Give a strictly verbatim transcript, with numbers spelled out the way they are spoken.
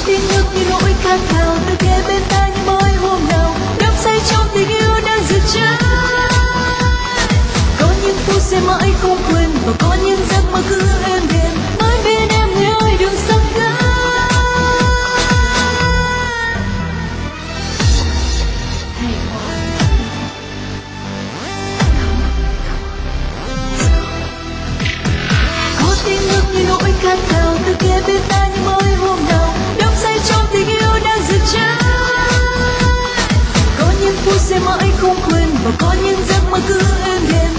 tiếng nước như nỗi khát khao từ kề bên ta như mỗi hôm nào, đắm say trong tình yêu đang rực cháy. Có những phút sẽ mãi không quên và có những giấc mơ cứ êm đềm mãi bên em người ơi đừng xa cách. Có tiếng nước như nỗi khát khao từ kề bên ta như mỗi hôm nào, đắm say trong tình yêu đang rực cháy. Có những phút sẽ mãi không quên và có những giấc mơ cứ êm đềm